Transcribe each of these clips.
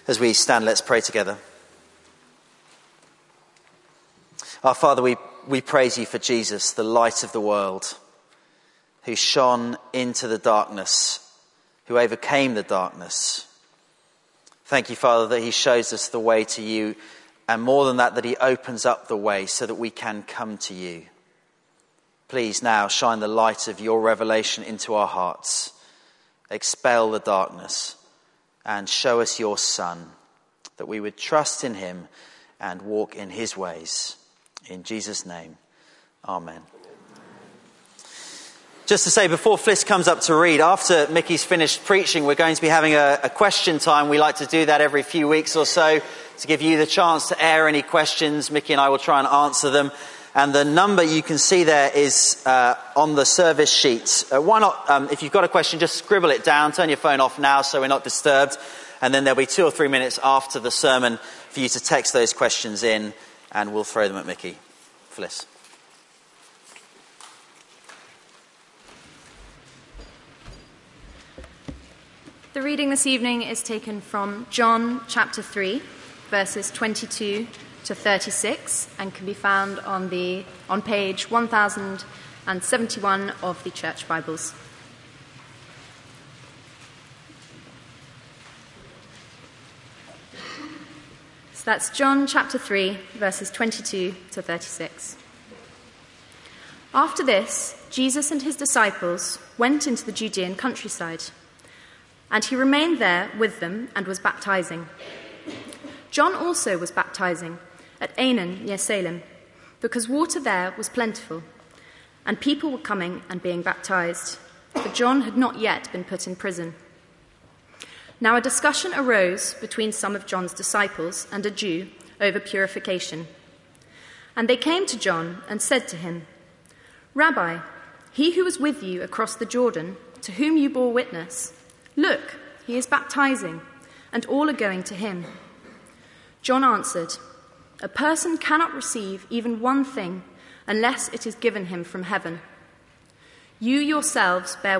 As we stand, let's pray together. Our Father, we praise you for Jesus, the light of the world, who shone into the darkness, who overcame the darkness. Thank you, Father, that he shows us the way to you, and more than that, that he opens up the way so that we can come to you. Please now shine the light of your revelation into our hearts. Expel the darkness and show us your Son, that we would trust in him and walk in his ways. In Jesus' name, amen. Just to say, before Fliss comes up to read, after Mickey's finished preaching, we're going to be having a question time. We like to do that every few weeks or so to give you the chance to air any questions. Mickey and I will try and answer them. And the number you can see there is on the service sheet. Why not, if you've got a question, just scribble it down. Turn your phone off now so we're not disturbed. And then there'll be 2 or 3 minutes after the sermon for you to text those questions in, and we'll throw them at Mickey. Fliss. The reading this evening is taken from John chapter 3, verses 22 to 36, and can be found on page 1071 of the Church Bibles. So that's John chapter 3, verses 22 to 36. After this, Jesus and his disciples went into the Judean countryside, and he remained there with them and was baptizing. John also was baptizing at Aenon near Salem, because water there was plentiful, and people were coming and being baptized, for John had not yet been put in prison. Now a discussion arose between some of John's disciples and a Jew over purification. And they came to John and said to him, "Rabbi, he who was with you across the Jordan, to whom you bore witness, look, he is baptizing, and all are going to him." John answered, "A person cannot receive even one thing unless it is given him from heaven. You yourselves bear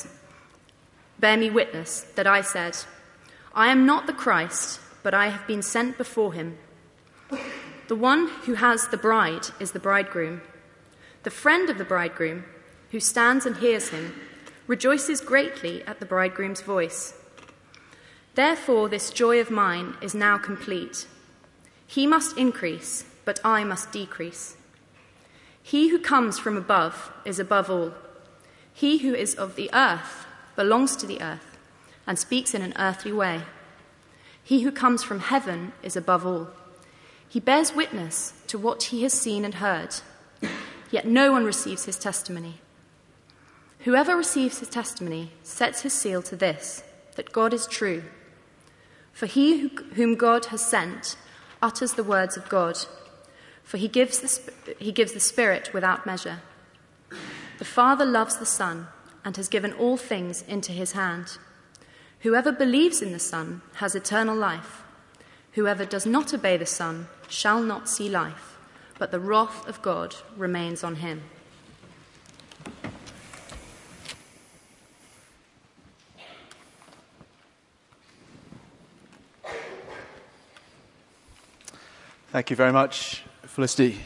me witness that I said, 'I am not the Christ, but I have been sent before him.' The one who has the bride is the bridegroom. The friend of the bridegroom, who stands and hears him, rejoices greatly at the bridegroom's voice. Therefore this joy of mine is now complete. He must increase, but I must decrease. He who comes from above is above all. He who is of the earth belongs to the earth and speaks in an earthly way. He who comes from heaven is above all. He bears witness to what he has seen and heard, yet no one receives his testimony. Whoever receives his testimony sets his seal to this, that God is true. For he whom God has sent utters the words of God, for he gives the Spirit without measure. The Father loves the Son and has given all things into his hand. Whoever believes in the Son has eternal life. Whoever does not obey the Son shall not see life, but the wrath of God remains on him." Thank you very much, Felicity.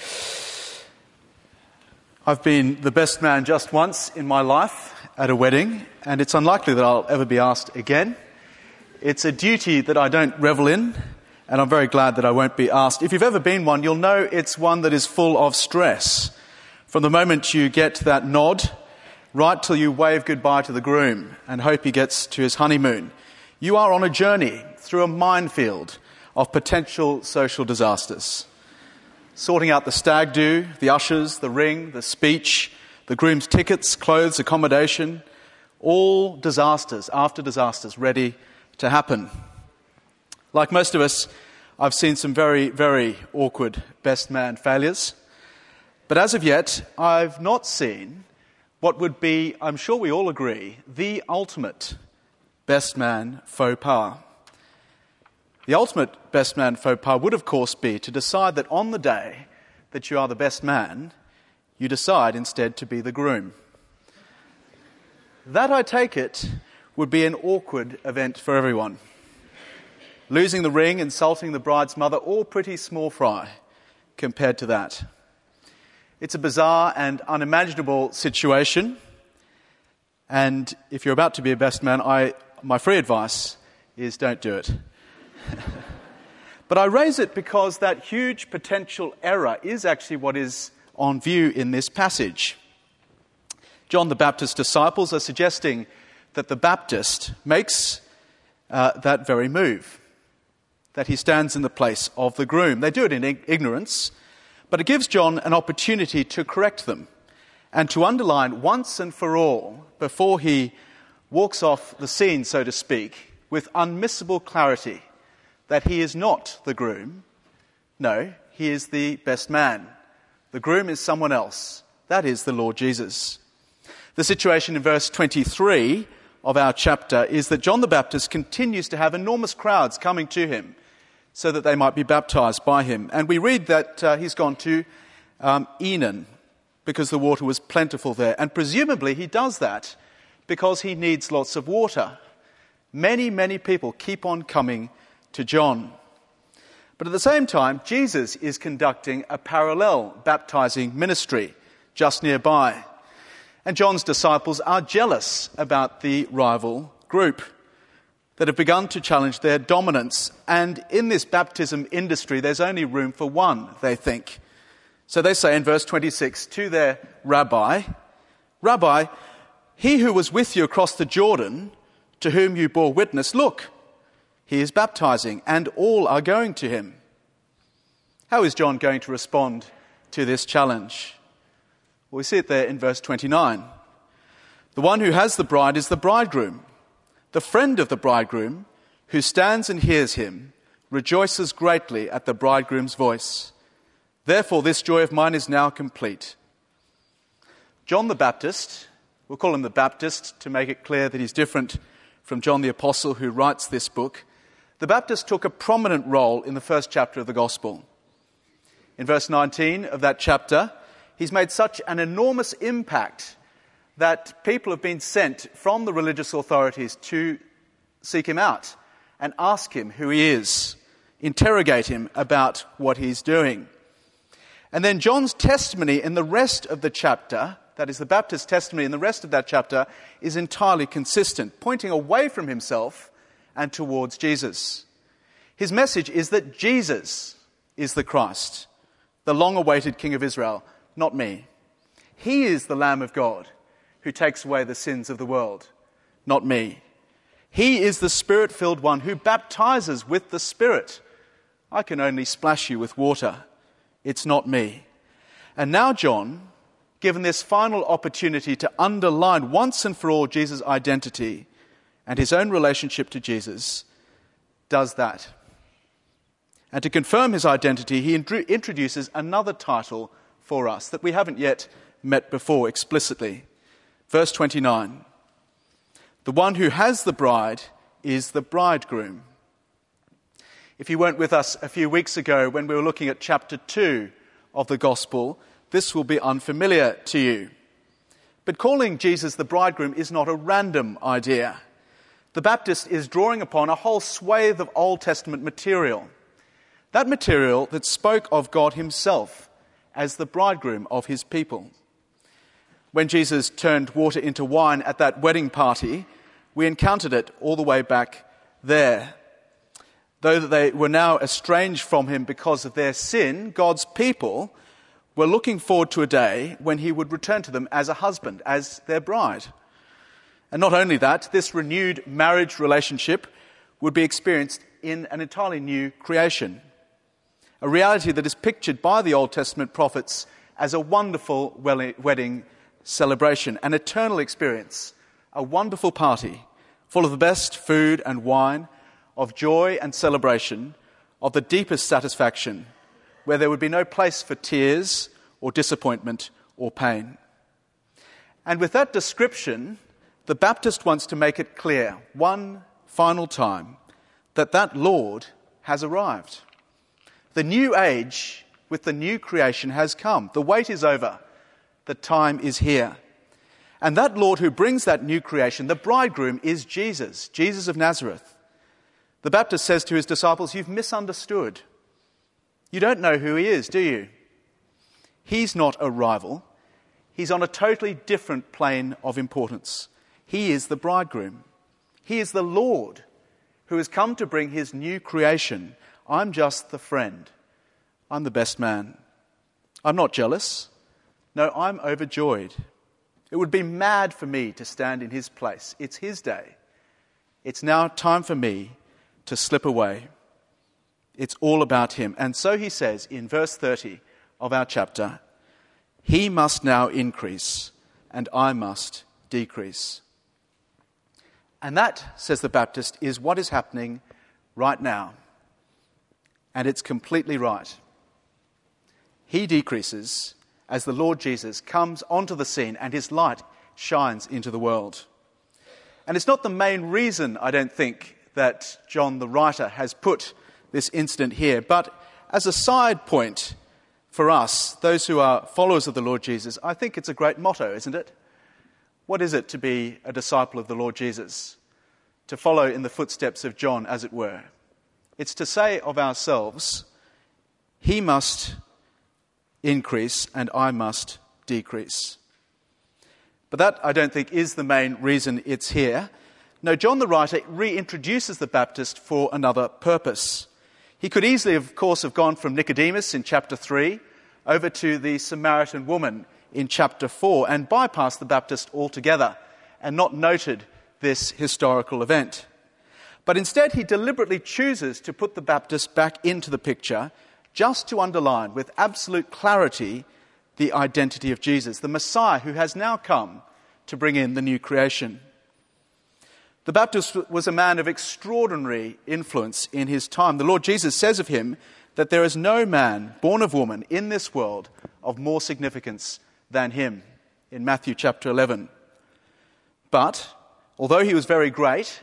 I've been the best man just once in my life at a wedding, and it's unlikely that I'll ever be asked again. It's a duty that I don't revel in, and I'm very glad that I won't be asked. If you've ever been one, you'll know it's one that is full of stress. From the moment you get that nod, right till you wave goodbye to the groom and hope he gets to his honeymoon, you are on a journey through a minefield of potential social disasters. Sorting out the stag do, the ushers, the ring, the speech, the groom's tickets, clothes, accommodation, all disasters after disasters ready to happen. Like most of us, I've seen some very, very awkward best man failures. But as of yet, I've not seen what would be, I'm sure we all agree, the ultimate best man faux pas. The ultimate best man faux pas would, of course, be to decide that on the day that you are the best man, you decide instead to be the groom. That, I take it, would be an awkward event for everyone. losing the ring, insulting the bride's mother, all pretty small fry compared to that. It's a bizarre and unimaginable situation, and if you're about to be a best man, my free advice is don't do it. But I raise it because that huge potential error is actually what is on view in this passage. John the Baptist's disciples are suggesting that the Baptist makes that very move, that he stands in the place of the groom. They do it in ignorance, but it gives John an opportunity to correct them and to underline once and for all, before he walks off the scene, so to speak, with unmissable clarity, that he is not the groom. No, he is the best man. The groom is someone else. That is the Lord Jesus. The situation in verse 23 of our chapter is that John the Baptist continues to have enormous crowds coming to him so that they might be baptized by him. And we read that he's gone to Enon because the water was plentiful there. And presumably he does that because he needs lots of water. Many, many people keep on coming to John. But at the same time, Jesus is conducting a parallel baptizing ministry just nearby. And John's disciples are jealous about the rival group that have begun to challenge their dominance. And in this baptism industry, there's only room for one, they think. So they say in verse 26 to their rabbi, "Rabbi, he who was with you across the Jordan, to whom you bore witness, look, he is baptizing, and all are going to him." How is John going to respond to this challenge? Well, we see it there in verse 29. The one who has the bride is the bridegroom. The friend of the bridegroom, who stands and hears him, rejoices greatly at the bridegroom's voice. Therefore, this joy of mine is now complete. John the Baptist, we'll call him the Baptist to make it clear that he's different from John the Apostle who writes this book. The Baptist took a prominent role in the first chapter of the Gospel. In verse 19 of that chapter, he's made such an enormous impact that people have been sent from the religious authorities to seek him out and ask him who he is, interrogate him about what he's doing. And then John's testimony in the rest of the chapter, that is the Baptist's testimony in the rest of that chapter, is entirely consistent, pointing away from himself and towards Jesus. His message is that Jesus is the Christ, the long-awaited King of Israel, not me. He is the Lamb of God who takes away the sins of the world, not me. He is the Spirit-filled one who baptizes with the Spirit. I can only splash you with water. It's not me. And now John, given this final opportunity to underline once and for all Jesus' identity and his own relationship to Jesus, does that. And to confirm his identity, he introduces another title for us that we haven't yet met before explicitly. Verse 29, the one who has the bride is the bridegroom. If you weren't with us a few weeks ago when we were looking at chapter 2 of the Gospel, this will be unfamiliar to you. But calling Jesus the bridegroom is not a random idea. The Baptist is drawing upon a whole swathe of Old Testament material. That material that spoke of God himself as the bridegroom of his people. When Jesus turned water into wine at that wedding party, we encountered it all the way back there. Though they were now estranged from him because of their sin, God's people were looking forward to a day when he would return to them as a husband, as their bride. And not only that, this renewed marriage relationship would be experienced in an entirely new creation. A reality that is pictured by the Old Testament prophets as a wonderful wedding celebration, an eternal experience, a wonderful party full of the best food and wine, of joy and celebration, of the deepest satisfaction, where there would be no place for tears or disappointment or pain. And with that description, the Baptist wants to make it clear one final time that Lord has arrived. The new age with the new creation has come. The wait is over. The time is here. And that Lord who brings that new creation, the bridegroom, is Jesus, Jesus of Nazareth. The Baptist says to his disciples, "You've misunderstood. You don't know who he is, do you? He's not a rival. He's on a totally different plane of importance. He is the bridegroom. He is the Lord who has come to bring his new creation. I'm just the friend. I'm the best man. I'm not jealous. No, I'm overjoyed. It would be mad for me to stand in his place. It's his day. It's now time for me to slip away. It's all about him." And so he says in verse 30 of our chapter, "He must now increase, and I must decrease." And that, says the Baptist, is what is happening right now. And it's completely right. He decreases as the Lord Jesus comes onto the scene and his light shines into the world. And it's not the main reason, I don't think, that John the writer has put this incident here, but as a side point for us, those who are followers of the Lord Jesus, I think it's a great motto, isn't it? What is it to be a disciple of the Lord Jesus? To follow in the footsteps of John, as it were. It's to say of ourselves, he must increase and I must decrease. But that, I don't think, is the main reason it's here. No, John the writer reintroduces the Baptist for another purpose. He could easily, of course, have gone from Nicodemus in chapter 3 over to the Samaritan woman in chapter 4 and bypassed the Baptist altogether and not noted this historical event. But instead, he deliberately chooses to put the Baptist back into the picture just to underline with absolute clarity the identity of Jesus, the Messiah who has now come to bring in the new creation. The Baptist was a man of extraordinary influence in his time. The Lord Jesus says of him that there is no man born of woman in this world of more significance than him, in Matthew chapter 11. But, although he was very great,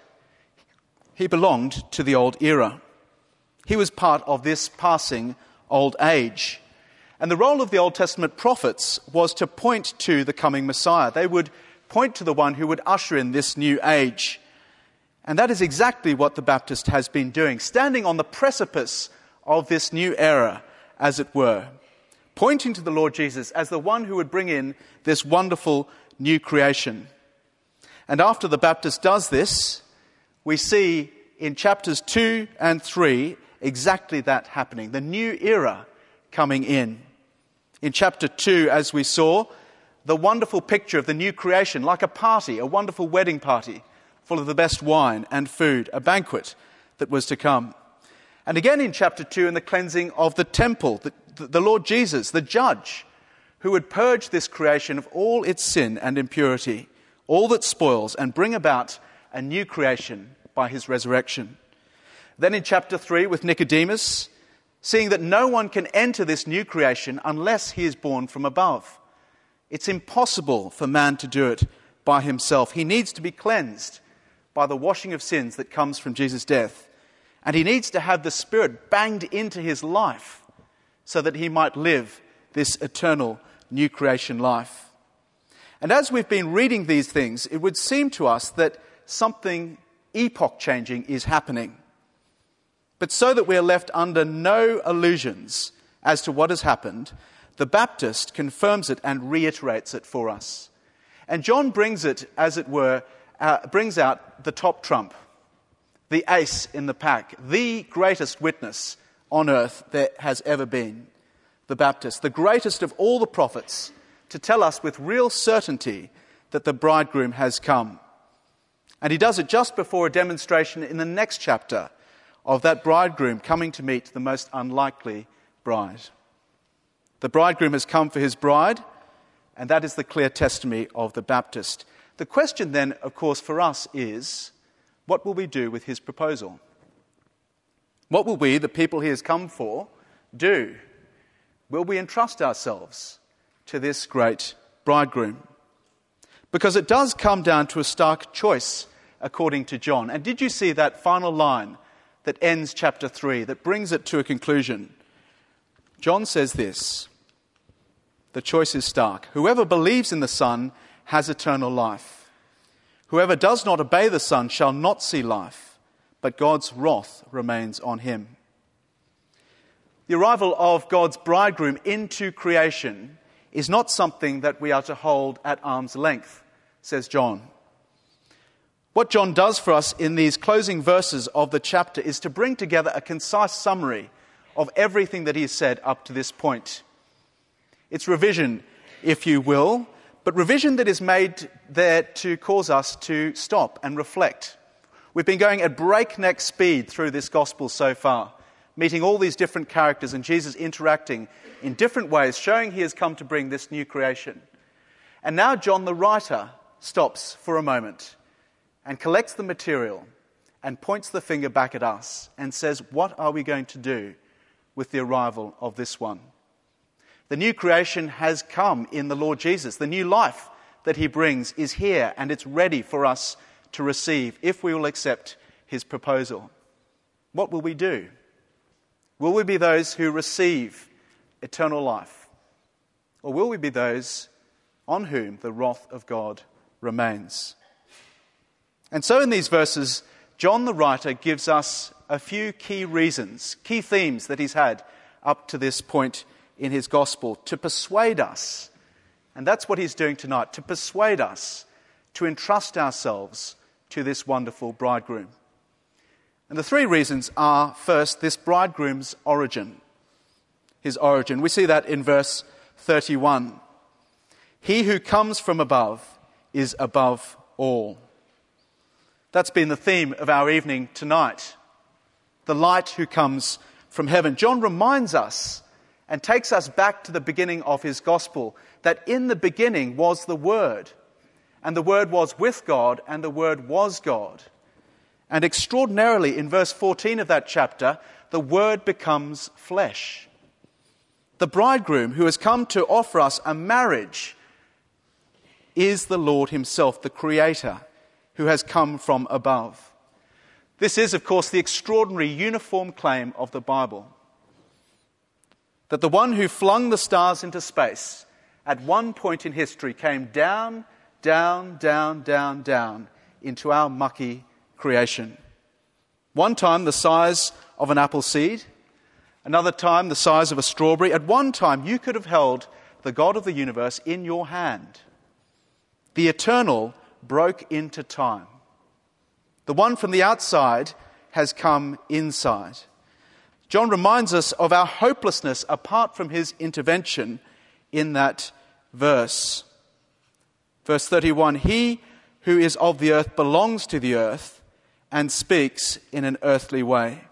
he belonged to the old era. He was part of this passing old age. And the role of the Old Testament prophets was to point to the coming Messiah. They would point to the one who would usher in this new age. And that is exactly what the Baptist has been doing, standing on the precipice of this new era, as it were, pointing to the Lord Jesus as the one who would bring in this wonderful new creation. And after the Baptist does this, we see in chapters 2 and 3 exactly that happening, the new era coming in. In chapter 2, as we saw, the wonderful picture of the new creation, like a party, a wonderful wedding party, full of the best wine and food, a banquet that was to come. And again in chapter 2, in the cleansing of the temple, the Lord Jesus, the judge, who would purge this creation of all its sin and impurity, all that spoils, and bring about a new creation by his resurrection. Then in chapter 3, with Nicodemus, seeing that no one can enter this new creation unless he is born from above. It's impossible for man to do it by himself. He needs to be cleansed by the washing of sins that comes from Jesus' death. And he needs to have the Spirit banged into his life so that he might live this eternal new creation life. And as we've been reading these things, it would seem to us that something epoch-changing is happening. But so that we are left under no illusions as to what has happened, the Baptist confirms it and reiterates it for us. And John brings it, as it were, brings out the top trump, the ace in the pack, the greatest witness on earth there has ever been, the Baptist, the greatest of all the prophets, to tell us with real certainty that the bridegroom has come. And he does it just before a demonstration in the next chapter of that bridegroom coming to meet the most unlikely bride. The bridegroom has come for his bride, and that is the clear testimony of the Baptist. The question then, of course, for us is, what will we do with his proposal? What will we, the people he has come for, do? Will we entrust ourselves to this great bridegroom? Because it does come down to a stark choice, according to John. And did you see that final line that ends chapter 3, that brings it to a conclusion? John says this, the choice is stark. Whoever believes in the Son has eternal life. Whoever does not obey the Son shall not see life, but God's wrath remains on him. The arrival of God's bridegroom into creation is not something that we are to hold at arm's length, says John. What John does for us in these closing verses of the chapter is to bring together a concise summary of everything that he has said up to this point. It's revision, if you will, but revision that is made there to cause us to stop and reflect. We've been going at breakneck speed through this gospel so far, meeting all these different characters and Jesus interacting in different ways, showing he has come to bring this new creation. And now John the writer stops for a moment and collects the material and points the finger back at us and says, what are we going to do with the arrival of this one? The new creation has come in the Lord Jesus. The new life that he brings is here, and it's ready for us to receive if we will accept his proposal. What will we do? Will we be those who receive eternal life? Or will we be those on whom the wrath of God remains? And so in these verses, John the writer gives us a few key reasons, key themes that he's had up to this point in his gospel to persuade us, and that's what he's doing tonight, to persuade us to entrust ourselves to this wonderful bridegroom. And the three reasons are, first, this bridegroom's origin. His origin. We see that in verse 31. He who comes from above is above all. That's been the theme of our evening tonight. The light who comes from heaven. John reminds us and takes us back to the beginning of his gospel, that in the beginning was the Word, and the Word was with God, and the Word was God. And extraordinarily, in verse 14 of that chapter, the Word becomes flesh. The bridegroom who has come to offer us a marriage is the Lord himself, the Creator, who has come from above. This is, of course, the extraordinary uniform claim of the Bible, that the one who flung the stars into space at one point in history came down, down, down, down, down into our mucky creation. One time the size of an apple seed, another time the size of a strawberry. At one time you could have held the God of the universe in your hand. The eternal broke into time. The one from the outside has come inside. John reminds us of our hopelessness apart from his intervention in that verse. Verse 31, he who is of the earth belongs to the earth and speaks in an earthly way.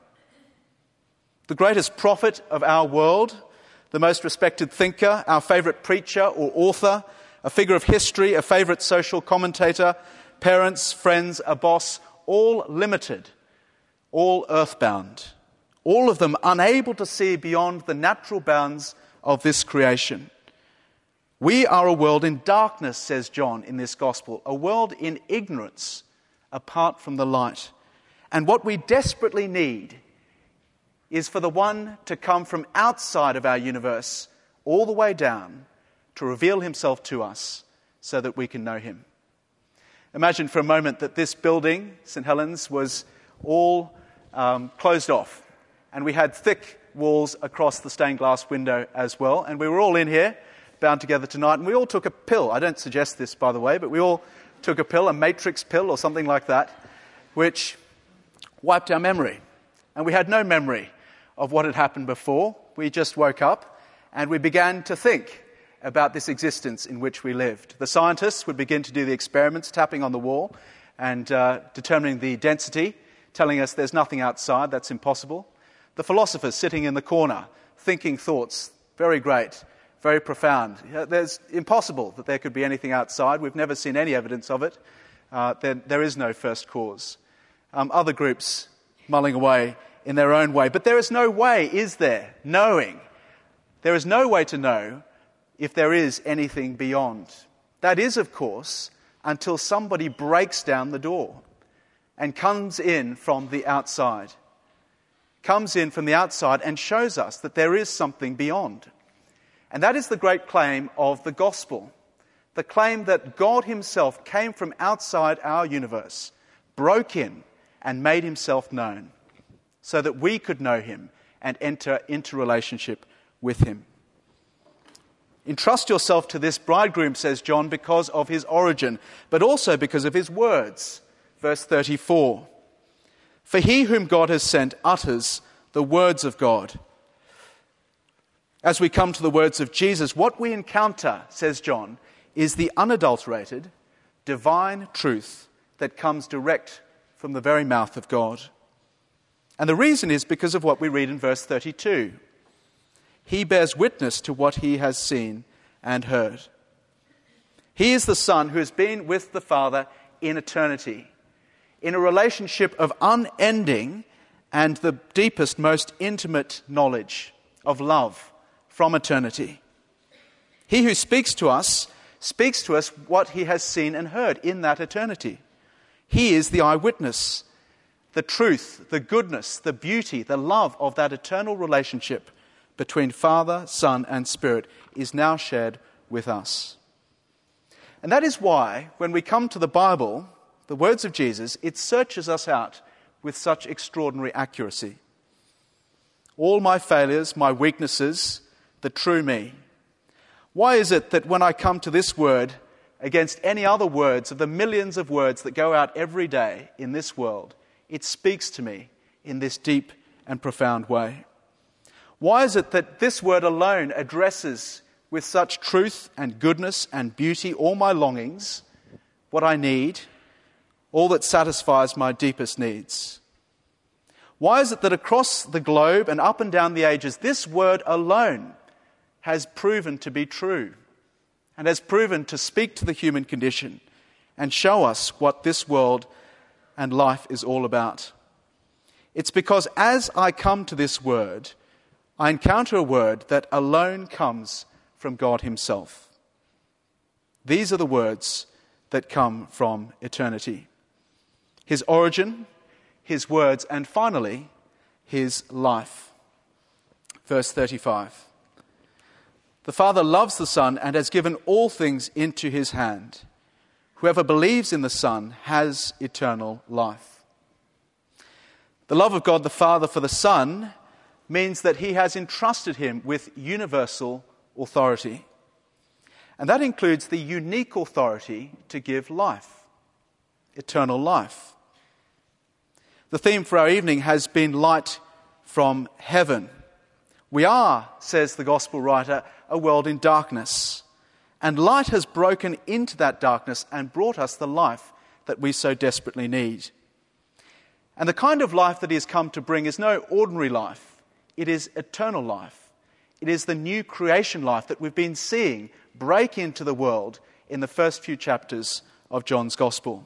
The greatest prophet of our world, the most respected thinker, our favourite preacher or author, a figure of history, a favourite social commentator, parents, friends, a boss, all limited, all earthbound, all of them unable to see beyond the natural bounds of this creation. We are a world in darkness, says John in this gospel, a world in ignorance apart from the light. And what we desperately need is for the one to come from outside of our universe all the way down to reveal himself to us so that we can know him. Imagine for a moment that this building, St. Helens, was all closed off, and we had thick walls across the stained glass window as well, and we were all in here bound together tonight, and we all took a pill. I don't suggest this, by the way, but we all took a pill, a matrix pill or something like that, which wiped our memory. And we had no memory of what had happened before. We just woke up and we began to think about this existence in which we lived. The scientists would begin to do the experiments, tapping on the wall and determining the density, telling us there's nothing outside, that's impossible. The philosophers sitting in the corner, thinking thoughts, very great, very profound. There's impossible that there could be anything outside. We've never seen any evidence of it. There is no first cause. Other groups mulling away in their own way. But there is no way, is there, knowing. There is no way to know if there is anything beyond. That is, of course, until somebody breaks down the door and comes in from the outside. Comes in from the outside and shows us that there is something beyond. And that is the great claim of the gospel. The claim that God himself came from outside our universe, broke in, and made himself known, so that we could know him and enter into relationship with him. Entrust yourself to this bridegroom, says John, because of his origin, but also because of his words. Verse 34. For he whom God has sent utters the words of God. As we come to the words of Jesus, what we encounter, says John, is the unadulterated, divine truth that comes direct from the very mouth of God. And the reason is because of what we read in verse 32. He bears witness to what he has seen and heard. He is the Son who has been with the Father in eternity, in a relationship of unending and the deepest, most intimate knowledge of love from eternity. He who speaks to us what he has seen and heard in that eternity. He is the eyewitness, the truth, the goodness, the beauty, the love of that eternal relationship between Father, Son, and Spirit is now shared with us. And that is why, when we come to the Bible, the words of Jesus, it searches us out with such extraordinary accuracy. All my failures, my weaknesses, the true me. Why is it that when I come to this word against any other words of the millions of words that go out every day in this world, it speaks to me in this deep and profound way? Why is it that this word alone addresses with such truth and goodness and beauty all my longings, what I need, all that satisfies my deepest needs? Why is it that across the globe and up and down the ages, this word alone has proven to be true and has proven to speak to the human condition and show us what this world and life is all about? It's because as I come to this word, I encounter a word that alone comes from God himself. These are the words that come from eternity. His origin, his words, and finally, his life. Verse 35. The Father loves the Son and has given all things into his hand. Whoever believes in the Son has eternal life. The love of God the Father for the Son means that he has entrusted him with universal authority. And that includes the unique authority to give life, eternal life. The theme for our evening has been light from heaven. We are, says the gospel writer, a world in darkness. And light has broken into that darkness and brought us the life that we so desperately need. And the kind of life that he has come to bring is no ordinary life. It is eternal life. It is the new creation life that we've been seeing break into the world in the first few chapters of John's Gospel.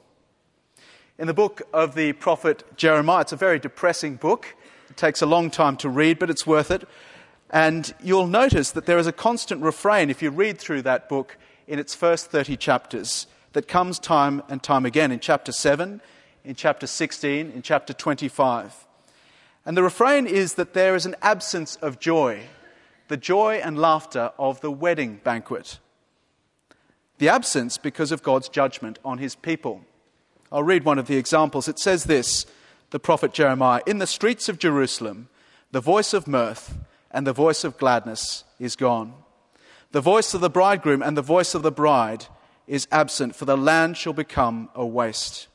In the book of the prophet Jeremiah, it's a very depressing book. It takes a long time to read, but it's worth it. And you'll notice that there is a constant refrain, if you read through that book in its first 30 chapters, that comes time and time again in chapter 7, in chapter 16, in chapter 25. And the refrain is that there is an absence of joy, the joy and laughter of the wedding banquet. The absence because of God's judgment on his people. I'll read one of the examples. It says this, the prophet Jeremiah, "In the streets of Jerusalem, the voice of mirth and the voice of gladness is gone. The voice of the bridegroom and the voice of the bride is absent, for the land shall become a waste."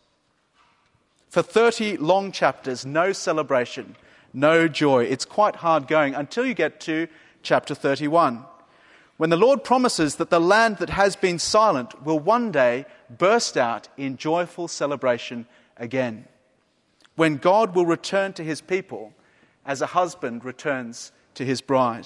For 30 long chapters, no celebration, no joy. It's quite hard going until you get to chapter 31, when the Lord promises that the land that has been silent will one day burst out in joyful celebration again, when God will return to his people as a husband returns to his bride.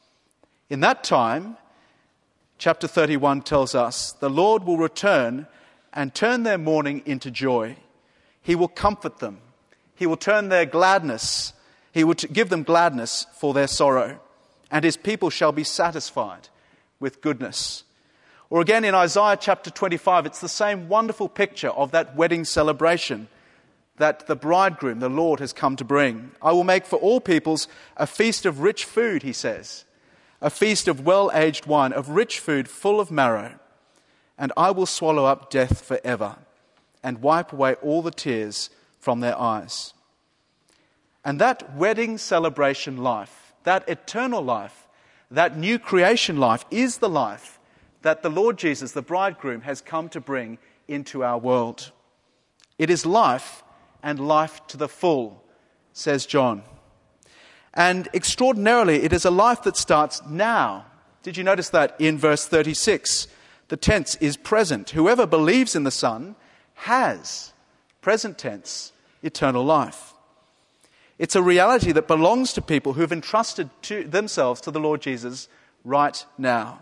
In that time, chapter 31 tells us, the Lord will return and turn their mourning into joy. He will comfort them. He will turn their gladness. He will give them gladness for their sorrow. And his people shall be satisfied with goodness. Or again in Isaiah chapter 25, it's the same wonderful picture of that wedding celebration that the bridegroom, the Lord, has come to bring. I will make for all peoples a feast of rich food, he says. A feast of well-aged wine, of rich food full of marrow. And I will swallow up death forever and wipe away all the tears from their eyes. And that wedding celebration life, that eternal life, that new creation life is the life that the Lord Jesus, the bridegroom, has come to bring into our world. It is life and life to the full, says John. And extraordinarily, it is a life that starts now. Did you notice that in verse 36? The tense is present. Whoever believes in the Son has, present tense, eternal life. It's a reality that belongs to people who have entrusted themselves to the Lord Jesus right now.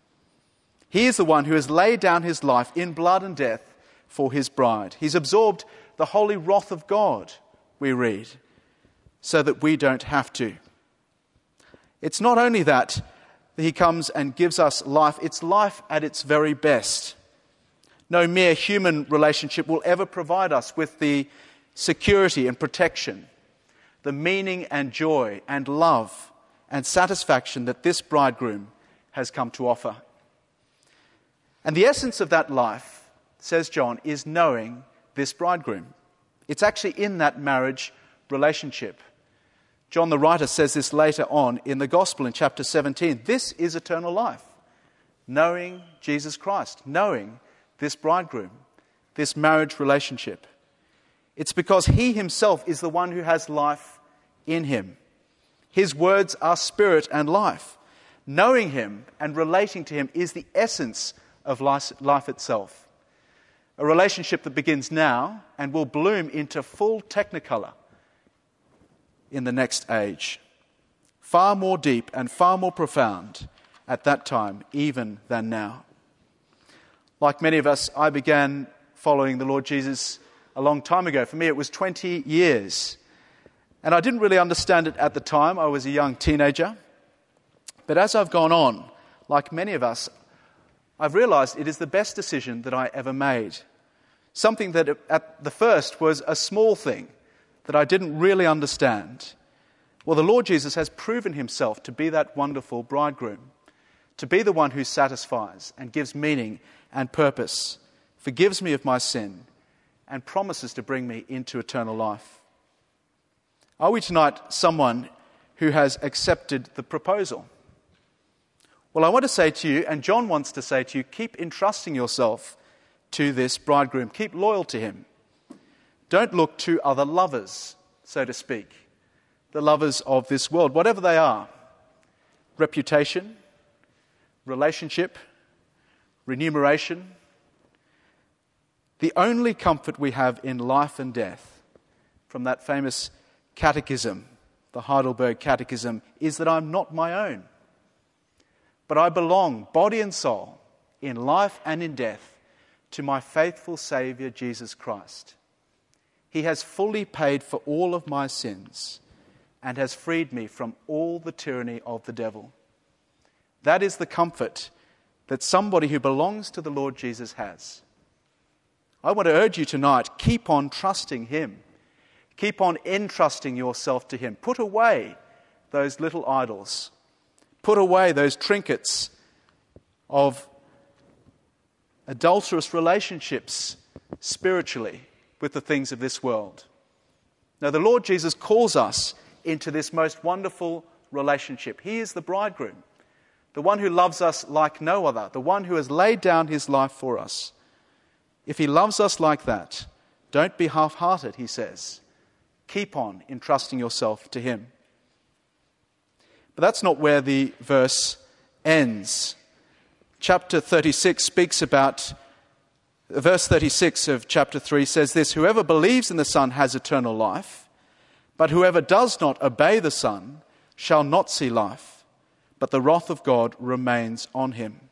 He is the one who has laid down his life in blood and death for his bride. He's absorbed the holy wrath of God, we read, so that we don't have to. It's not only that he comes and gives us life, it's life at its very best. No mere human relationship will ever provide us with the security and protection, the meaning and joy and love and satisfaction that this bridegroom has come to offer. And the essence of that life, says John, is knowing this bridegroom. It's actually in that marriage relationship. John the writer says this later on in the Gospel in chapter 17. This is eternal life, knowing Jesus Christ, knowing this bridegroom, this marriage relationship. It's because he himself is the one who has life in him. His words are spirit and life. Knowing him and relating to him is the essence of life itself. A relationship that begins now and will bloom into full technicolor in the next age. Far more deep and far more profound at that time, even than now. Like many of us, I began following the Lord Jesus a long time ago. For me, it was 20 years. And I didn't really understand it at the time. I was a young teenager. But as I've gone on, like many of us, I've realized it is the best decision that I ever made. Something that at the first was a small thing that I didn't really understand. Well, the Lord Jesus has proven himself to be that wonderful bridegroom, to be the one who satisfies and gives meaning and purpose, forgives me of my sin, and promises to bring me into eternal life. Are we tonight someone who has accepted the proposal? Well, I want to say to you, and John wants to say to you, keep entrusting yourself to this bridegroom. Keep loyal to him. Don't look to other lovers, so to speak, the lovers of this world, whatever they are. Reputation, relationship, remuneration. The only comfort we have in life and death, from that famous catechism, the Heidelberg Catechism, is that I'm not my own. But I belong, body and soul, in life and in death, to my faithful Saviour, Jesus Christ. He has fully paid for all of my sins and has freed me from all the tyranny of the devil. That is the comfort that somebody who belongs to the Lord Jesus has. I want to urge you tonight, keep on trusting him. Keep on entrusting yourself to him. Put away those little idols. Put away those trinkets of adulterous relationships spiritually with the things of this world. Now, the Lord Jesus calls us into this most wonderful relationship. He is the bridegroom, the one who loves us like no other, the one who has laid down his life for us. If he loves us like that, don't be half-hearted, he says. Keep on entrusting yourself to him. But that's not where the verse ends. Chapter 36 speaks about, verse 36 of chapter 3 says this, whoever believes in the Son has eternal life, but whoever does not obey the Son shall not see life, but the wrath of God remains on him.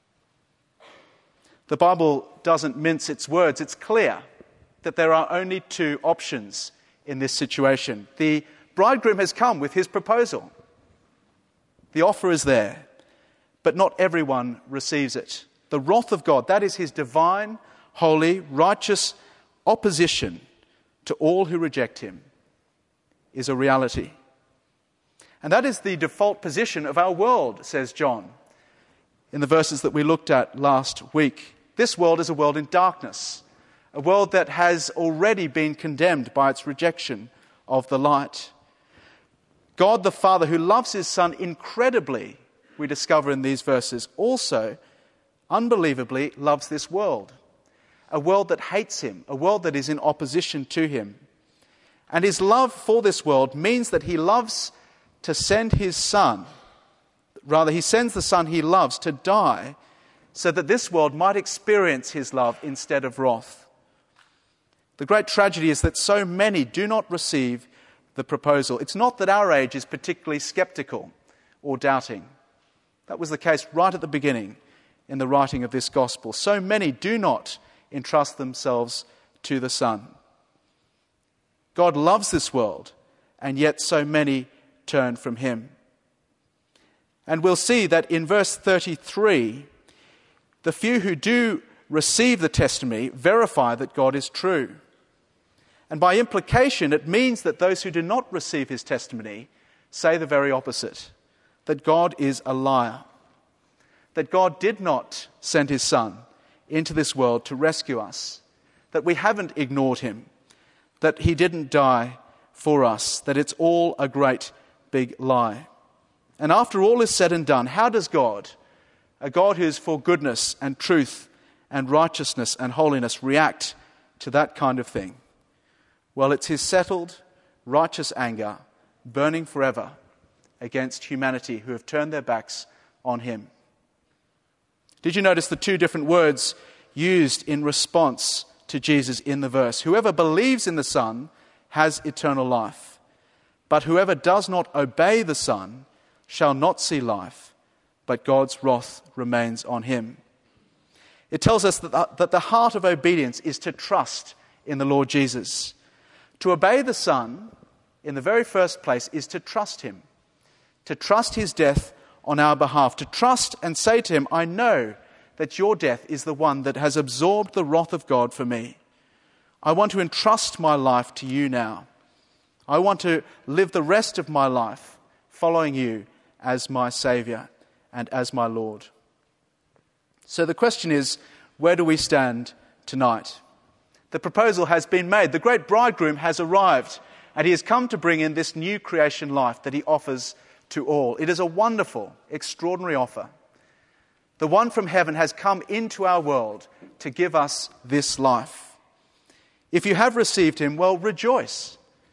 The Bible doesn't mince its words. It's clear that there are only two options in this situation. The bridegroom has come with his proposal. The offer is there, but not everyone receives it. The wrath of God, that is his divine, holy, righteous opposition to all who reject him, is a reality. And that is the default position of our world, says John, in the verses that we looked at last week. This world is a world in darkness, a world that has already been condemned by its rejection of the light. God the Father, who loves his Son incredibly, we discover in these verses, also unbelievably loves this world. A world that hates him, a world that is in opposition to him. And his love for this world means that he loves to send his Son, rather he sends the Son he loves to die so that this world might experience his love instead of wrath. The great tragedy is that so many do not receive the proposal. It's not that our age is particularly skeptical or doubting. That was the case right at the beginning in the writing of this gospel. So many do not entrust themselves to the Son. God loves this world, and yet so many turn from him. And we'll see that in verse 33, the few who do receive the testimony verify that God is true. And by implication, it means that those who do not receive his testimony say the very opposite, that God is a liar, that God did not send his Son into this world to rescue us, that we haven't ignored him, that he didn't die for us, that it's all a great big lie. And after all is said and done, how does God, a God who is for goodness and truth and righteousness and holiness, react to that kind of thing? Well, it's his settled, righteous anger burning forever against humanity who have turned their backs on him. Did you notice the two different words used in response to Jesus in the verse? Whoever believes in the Son has eternal life, but whoever does not obey the Son shall not see life, but God's wrath remains on him. It tells us that the heart of obedience is to trust in the Lord Jesus. To obey the Son, in the very first place, is to trust him, to trust his death on our behalf, to trust and say to him, I know that your death is the one that has absorbed the wrath of God for me. I want to entrust my life to you now. I want to live the rest of my life following you as my Saviour and as my Lord. So the question is, where do we stand tonight? The proposal has been made. The great bridegroom has arrived, and he has come to bring in this new creation life that he offers to all. It is a wonderful, extraordinary offer. The one from heaven has come into our world to give us this life. If you have received him, well, rejoice.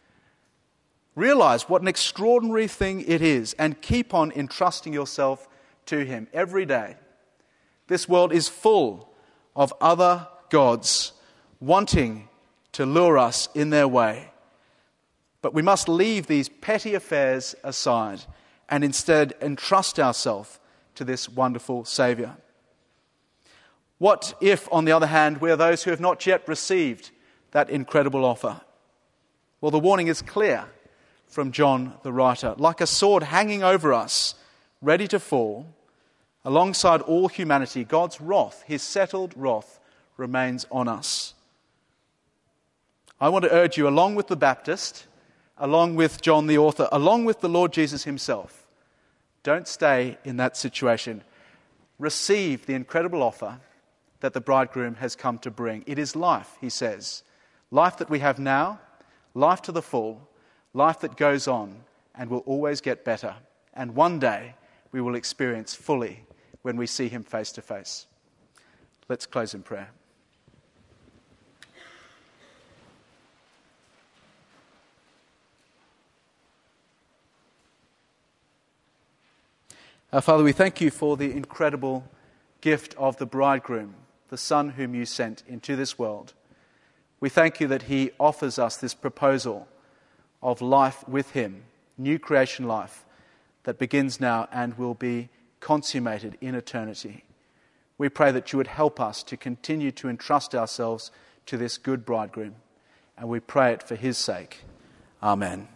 Realize what an extraordinary thing it is, and keep on entrusting yourself to him every day. This world is full of other gods wanting to lure us in their way. But we must leave these petty affairs aside and instead entrust ourselves to this wonderful Saviour. What if, on the other hand, we are those who have not yet received that incredible offer? Well, the warning is clear from John the writer. Like a sword hanging over us, ready to fall, alongside all humanity, God's wrath, his settled wrath, remains on us. I want to urge you, along with the Baptist, along with John the author, along with the Lord Jesus himself, don't stay in that situation. Receive the incredible offer that the bridegroom has come to bring. It is life, he says. Life that we have now, life to the full, life that goes on and will always get better. And one day we will experience fully when we see him face to face. Let's close in prayer. Father, we thank you for the incredible gift of the bridegroom, the Son whom you sent into this world. We thank you that he offers us this proposal of life with him, new creation life that begins now and will be consummated in eternity. We pray that you would help us to continue to entrust ourselves to this good bridegroom, and we pray it for his sake. Amen.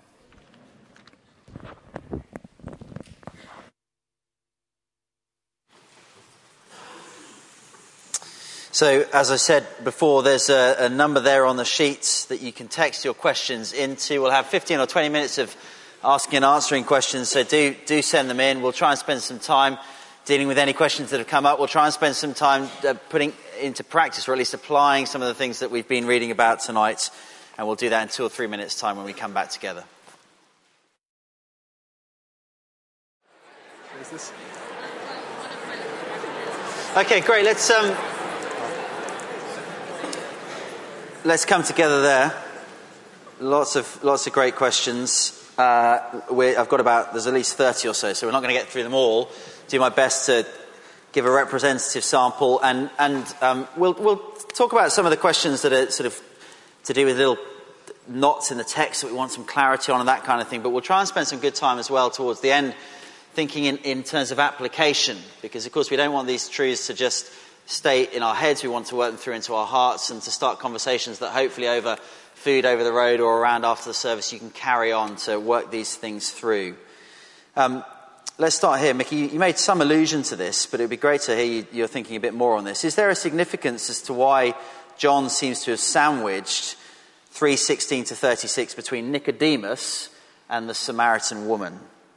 So, as I said before, there's a number there on the sheets that you can text your questions into. We'll have 15 or 20 minutes of asking and answering questions, so do send them in. We'll try and spend some time dealing with any questions that have come up. We'll try and spend some time putting into practice, or at least applying some of the things that we've been reading about tonight. And we'll do that in 2 or 3 minutes' time when we come back together. Is this? Okay, great. Let's come together there. Lots of great questions. There's at least 30 or so we're not going to get through them all. Do my best to give a representative sample, and we'll talk about some of the questions that are sort of to do with little knots in the text that we want some clarity on and that kind of thing. But we'll try and spend some good time as well towards the end thinking in terms of application, because of course we don't want these truths to just stay in our heads. We want to work them through into our hearts and to start conversations that hopefully over food over the road or around after the service you can carry on to work these things through. Let's start here. Mickey, you made some allusion to this, but it would be great to hear you're thinking a bit more on this. Is there a significance as to why John seems to have sandwiched 3:16 to 36 between Nicodemus and the Samaritan woman?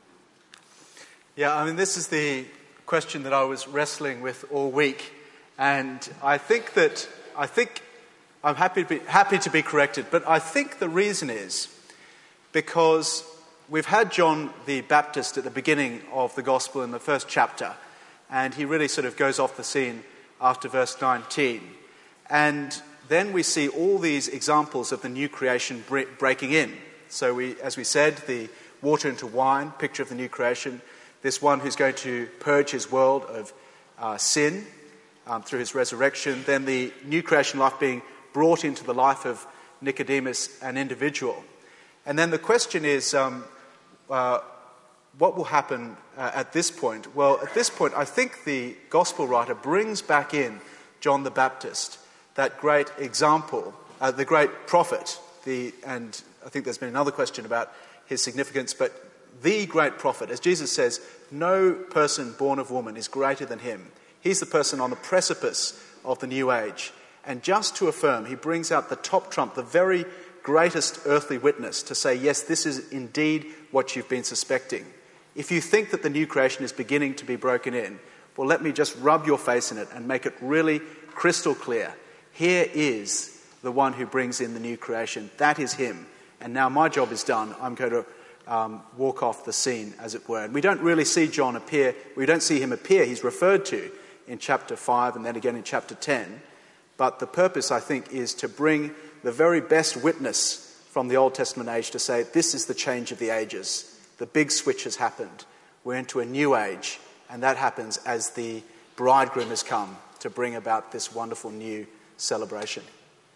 Yeah, I mean, this is the question that I was wrestling with all week, and I think I'm happy to be corrected, but I think the reason is because we've had John the Baptist at the beginning of the Gospel in the first chapter, and he really sort of goes off the scene after verse 19. And then we see all these examples of the new creation breaking in. So as we said, the water into wine, picture of the new creation. This one who's going to purge his world of sin through his resurrection. Then the new creation life being brought into the life of Nicodemus, an individual. And then the question is, what will happen at this point? Well, at this point, I think the gospel writer brings back in John the Baptist, that great example, the great prophet, and I think there's been another question about his significance, but the great prophet, as Jesus says, no person born of woman is greater than him. He's the person on the precipice of the new age. And just to affirm, he brings out the top trump, the very greatest earthly witness to say, yes, this is indeed what you've been suspecting. If you think that the new creation is beginning to be broken in, well, let me just rub your face in it and make it really crystal clear. Here is the one who brings in the new creation. That is him. And now my job is done. I'm going to walk off the scene, as it were. And we don't really see John appear. We don't see him appear. He's referred to in chapter 5 and then again in chapter 10. But the purpose, I think, is to bring the very best witness from the Old Testament age to say, this is the change of the ages. The big switch has happened. We're into a new age, and that happens as the bridegroom has come to bring about this wonderful new celebration.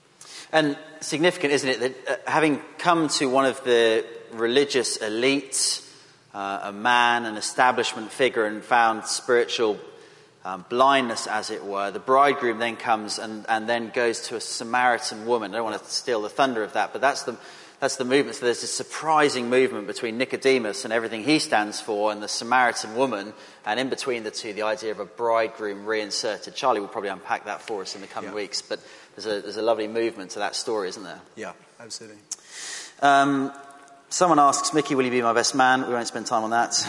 And significant, isn't it, that having come to one of the religious elites, a man, an establishment figure, and found spiritual blindness, as it were, the bridegroom then comes and then goes to a Samaritan woman. I don't want to steal the thunder of that, but that's the movement. So there's this surprising movement between Nicodemus and everything he stands for and the Samaritan woman, and in between the two, the idea of a bridegroom reinserted. Charlie will probably unpack that for us in the coming weeks, but there's a lovely movement to that story, isn't there? Yeah, absolutely. Someone asks, Mickey, will you be my best man? We won't spend time on that.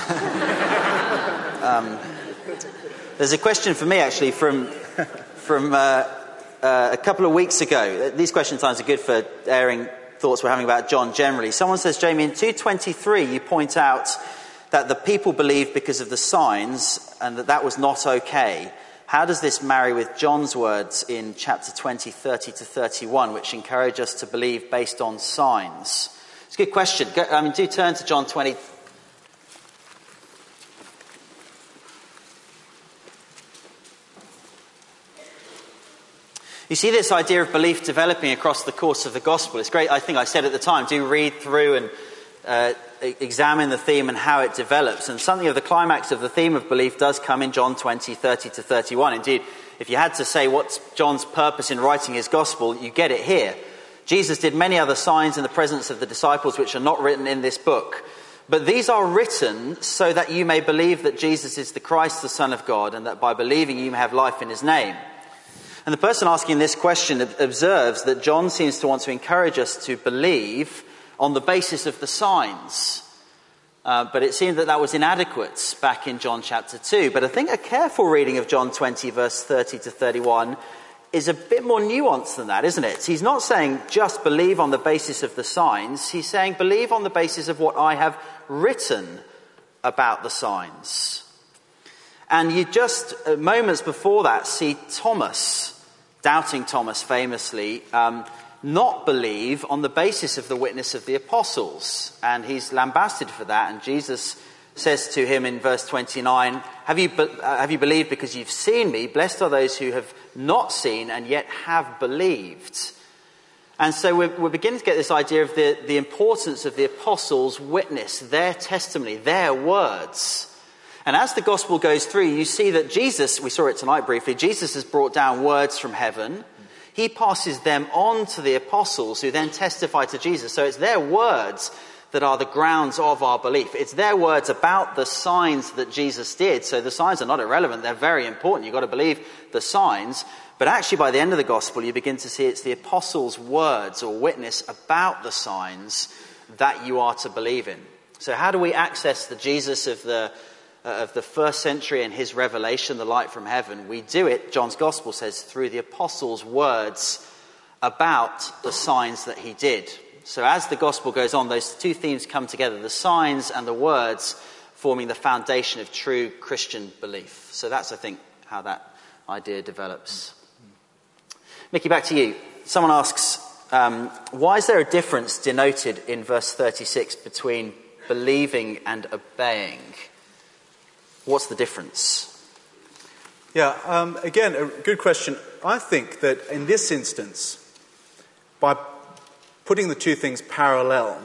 There's a question for me, actually, from a couple of weeks ago. These question times are good for airing thoughts we're having about John generally. Someone says, Jamie, in 2:23 you point out that the people believed because of the signs and that was not okay. How does this marry with John's words in chapter 20, 30 to 31, which encourage us to believe based on signs? It's a good question. Do turn to John 20. You see this idea of belief developing across the course of the gospel. It's great, I think I said at the time, do read through and examine the theme and how it develops. And something of the climax of the theme of belief does come in John 20, 30 to 31. Indeed, if you had to say what's John's purpose in writing his gospel, you get it here. Jesus did many other signs in the presence of the disciples which are not written in this book. But these are written so that you may believe that Jesus is the Christ, the Son of God, and that by believing you may have life in his name. And the person asking this question observes that John seems to want to encourage us to believe on the basis of the signs. But it seemed that was inadequate back in John chapter 2. But I think a careful reading of John 20, verse 30 to 31 is a bit more nuanced than that, isn't it? He's not saying just believe on the basis of the signs. He's saying believe on the basis of what I have written about the signs. And you just, moments before that, see Thomas, doubting Thomas famously, not believe on the basis of the witness of the apostles. And he's lambasted for that. And Jesus says to him in verse 29, have you believed because you've seen me? Blessed are those who have not seen and yet have believed. And so we're beginning to get this idea of the importance of the apostles' witness, their testimony, their words. And as the gospel goes through, you see that Jesus, we saw it tonight briefly, Jesus has brought down words from heaven. He passes them on to the apostles who then testify to Jesus. So it's their words that are the grounds of our belief. It's their words about the signs that Jesus did. So the signs are not irrelevant. They're very important. You've got to believe the signs. But actually by the end of the gospel, you begin to see it's the apostles' words or witness about the signs that you are to believe in. So how do we access the Jesus of the first century and his revelation, the light from heaven? We do it, John's gospel says, through the apostles' words about the signs that he did. So as the gospel goes on, those two themes come together, the signs and the words forming the foundation of true Christian belief. So that's, I think, how that idea develops. Mickey, back to you. Someone asks, why is there a difference denoted in verse 36 between believing and obeying? What's the difference? Yeah, again, a good question. I think that in this instance, by putting the two things parallel,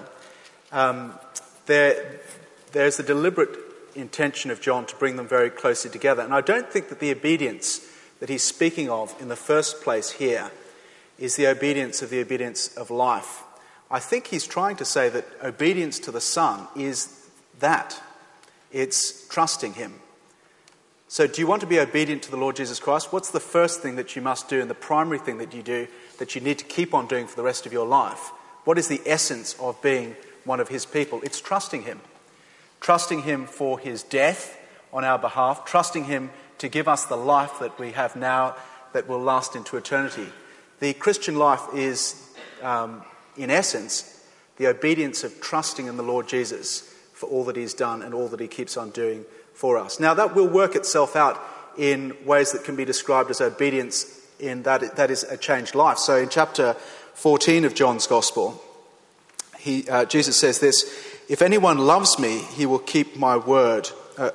there's a deliberate intention of John to bring them very closely together. And I don't think that the obedience that he's speaking of in the first place here is the obedience of life. I think he's trying to say that obedience to the Son is that. It's trusting him. So do you want to be obedient to the Lord Jesus Christ? What's the first thing that you must do and the primary thing that you do that you need to keep on doing for the rest of your life? What is the essence of being one of his people? It's trusting him. Trusting him for his death on our behalf. Trusting him to give us the life that we have now that will last into eternity. The Christian life is, in essence, the obedience of trusting in the Lord Jesus for all that he's done and all that he keeps on doing for us. Now, that will work itself out in ways that can be described as obedience in that is a changed life. So in chapter 14 of John's Gospel, Jesus says this, if anyone loves me, he will keep my word.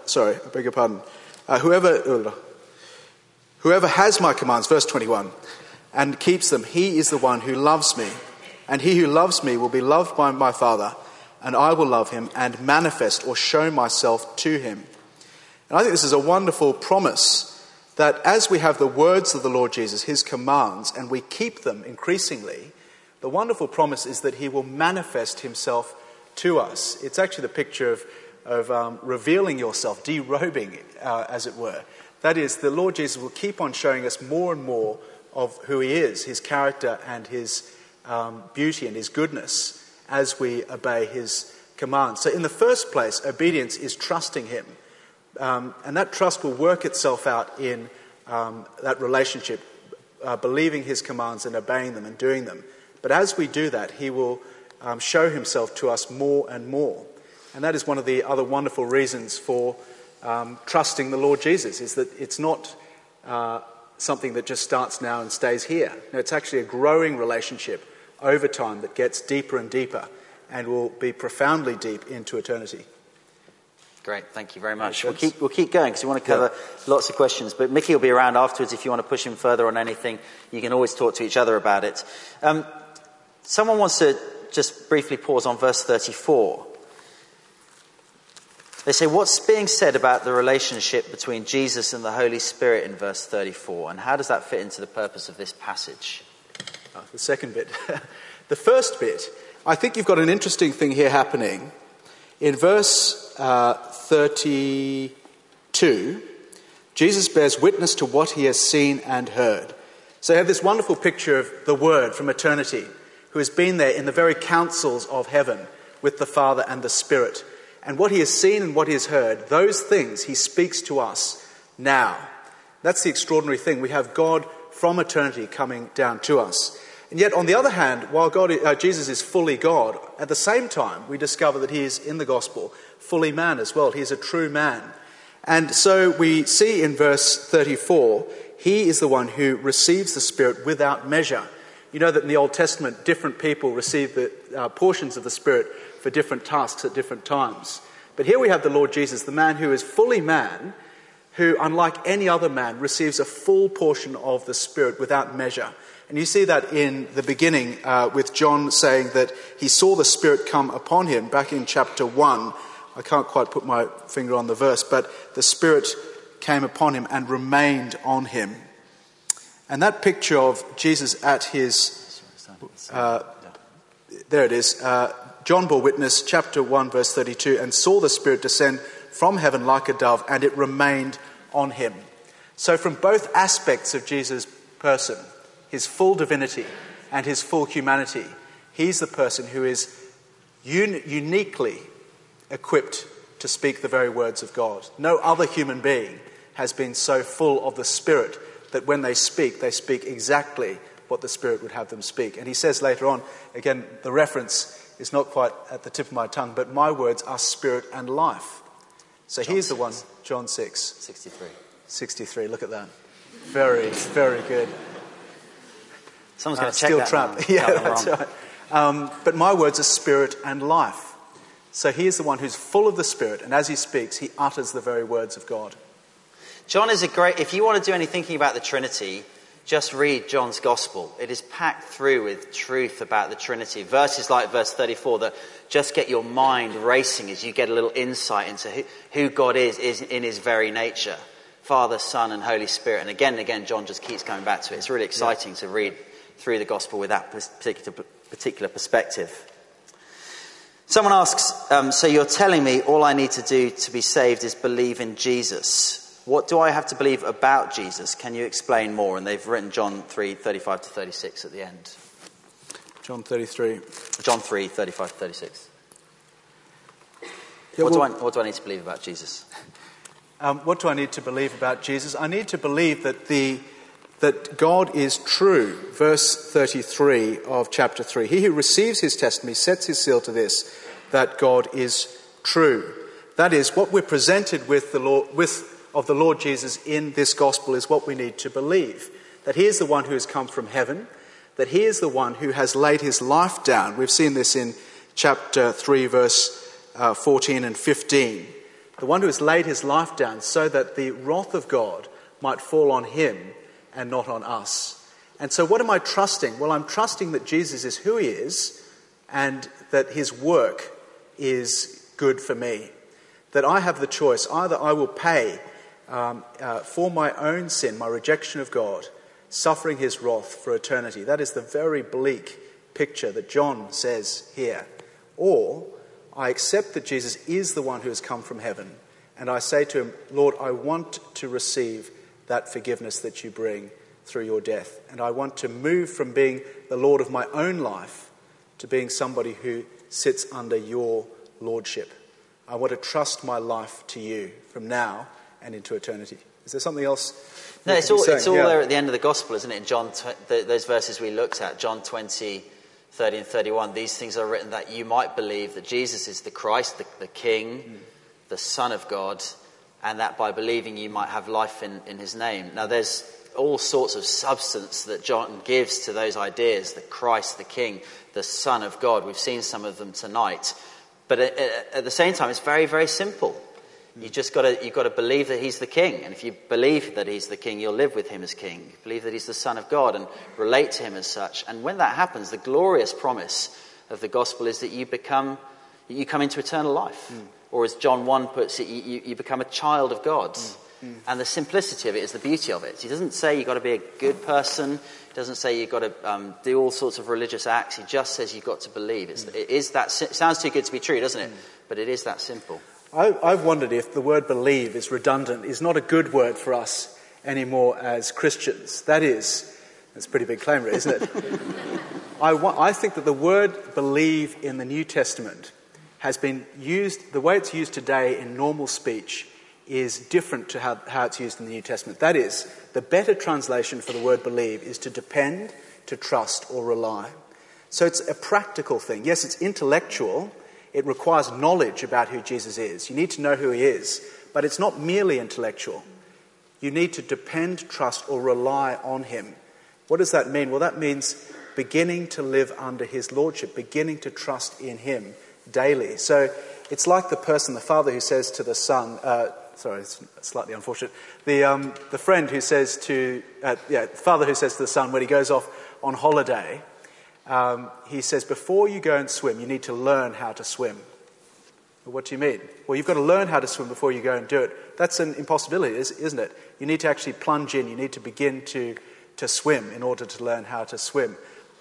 Whoever has my commands, verse 21, and keeps them, he is the one who loves me. And he who loves me will be loved by my Father, and I will love him and manifest or show myself to him. And I think this is a wonderful promise that as we have the words of the Lord Jesus, his commands, and we keep them increasingly, the wonderful promise is that he will manifest himself to us. It's actually the picture of revealing yourself, derobing, as it were. That is, the Lord Jesus will keep on showing us more and more of who he is, his character and his beauty and his goodness as we obey his commands. So in the first place, obedience is trusting him. And that trust will work itself out in that relationship, believing his commands and obeying them and doing them. But as we do that, he will show himself to us more and more. And that is one of the other wonderful reasons for trusting the Lord Jesus, is that it's not something that just starts now and stays here. No, it's actually a growing relationship over time that gets deeper and deeper and will be profoundly deep into eternity. Great, thank you very much. We'll keep going because we want to cover lots of questions. But Mickey will be around afterwards if you want to push him further on anything. You can always talk to each other about it. Someone wants to just briefly pause on verse 34. They say, what's being said about the relationship between Jesus and the Holy Spirit in verse 34? And how does that fit into the purpose of this passage? The second bit. The first bit, I think you've got an interesting thing here happening. In verse 32, Jesus bears witness to what he has seen and heard. So you have this wonderful picture of the Word from eternity, who has been there in the very councils of heaven with the Father and the Spirit. And what he has seen and what he has heard, those things he speaks to us now. That's the extraordinary thing. We have God from eternity coming down to us. And yet, on the other hand, while Jesus is fully God, at the same time, we discover that he is, in the gospel, fully man as well. He is a true man. And so we see in verse 34, he is the one who receives the Spirit without measure. You know that in the Old Testament, different people receive the portions of the Spirit for different tasks at different times. But here we have the Lord Jesus, the man who is fully man, who, unlike any other man, receives a full portion of the Spirit without measure. And you see that in the beginning with John saying that he saw the Spirit come upon him back in chapter 1. I can't quite put my finger on the verse, but the Spirit came upon him and remained on him. And that picture of Jesus at his... there it is. John bore witness, chapter 1, verse 32, and saw the Spirit descend from heaven like a dove, and it remained on him. So from both aspects of Jesus' person, his full divinity and his full humanity, he's the person who is uniquely equipped to speak the very words of God. No other human being has been so full of the Spirit that when they speak exactly what the Spirit would have them speak. And he says later on, again, the reference is not quite at the tip of my tongue, but my words are spirit and life. So he's the one, John 6. 63, look at that. Very, very good. Someone's going to check steel that trap. now. Yeah, that's right. But my words are spirit and life. So he is the one who's full of the Spirit, and as he speaks, he utters the very words of God. John is a great... If you want to do any thinking about the Trinity, just read John's Gospel. It is packed through with truth about the Trinity. Verses like verse 34 that just get your mind racing as you get a little insight into who God is in his very nature. Father, Son, and Holy Spirit. And again, John just keeps coming back to it. It's really exciting to read through the Gospel with that particular perspective. Someone asks, so you're telling me all I need to do to be saved is believe in Jesus. What do I have to believe about Jesus? Can you explain more? And they've written John 3, 35 to 36 at the end. John 33. John 3, 35 to 36. Yeah, what do I need to believe about Jesus? What do I need to believe about Jesus? I need to believe that God is true. Verse 33 of chapter 3. He who receives his testimony sets his seal to this, that God is true. That is, what we're presented with of the Lord Jesus in this gospel is what we need to believe. That he is the one who has come from heaven, that he is the one who has laid his life down. We've seen this in chapter 3, verse 14 and 15. The one who has laid his life down so that the wrath of God might fall on him and not on us. And so what am I trusting? Well, I'm trusting that Jesus is who he is and that his work is good for me. That I have the choice. Either I will pay for my own sin, my rejection of God, suffering his wrath for eternity. That is the very bleak picture that John says here. Or I accept that Jesus is the one who has come from heaven, and I say to him, Lord, I want to receive that forgiveness that you bring through your death. And I want to move from being the Lord of my own life to being somebody who sits under your lordship. I want to trust my life to you from now and into eternity. Is there something else? No, it's all there at the end of the gospel, isn't it? In John, those verses we looked at, John 20, 30 and 31, these things are written that you might believe that Jesus is the Christ, the King, the Son of God, and that by believing you might have life in his name. Now there's all sorts of substance that John gives to those ideas, the Christ, the King, the Son of God. We've seen some of them tonight. But at the same time, it's very, very simple. You've got to believe that he's the King. And if you believe that he's the King, you'll live with him as King. You believe that he's the Son of God and relate to him as such. And when that happens, the glorious promise of the gospel is that you come into eternal life. Or as John 1 puts it, you become a child of God. And the simplicity of it is the beauty of it. He doesn't say you've got to be a good person. He doesn't say you've got to do all sorts of religious acts. He just says you've got to believe. It sounds too good to be true, doesn't it? But it is that simple. I've wondered if the word believe is redundant, is not a good word for us anymore as Christians. That's a pretty big claim, isn't it? I think that the word believe in the New Testament has been used, the way it's used today in normal speech is different to how it's used in the New Testament. That is, the better translation for the word believe is to depend, to trust, or rely. So it's a practical thing. Yes, it's intellectual. It requires knowledge about who Jesus is. You need to know who he is. But it's not merely intellectual. You need to depend, trust, or rely on him. What does that mean? Well, that means beginning to live under his lordship, beginning to trust in him daily. So it's like the father who says to the son, it's slightly unfortunate, the friend who says to, the father who says to the son when he goes off on holiday, he says, before you go and swim, you need to learn how to swim. Well, what do you mean? Well, you've got to learn how to swim before you go and do it. That's an impossibility, isn't it? You need to actually plunge in. You need to begin to swim in order to learn how to swim.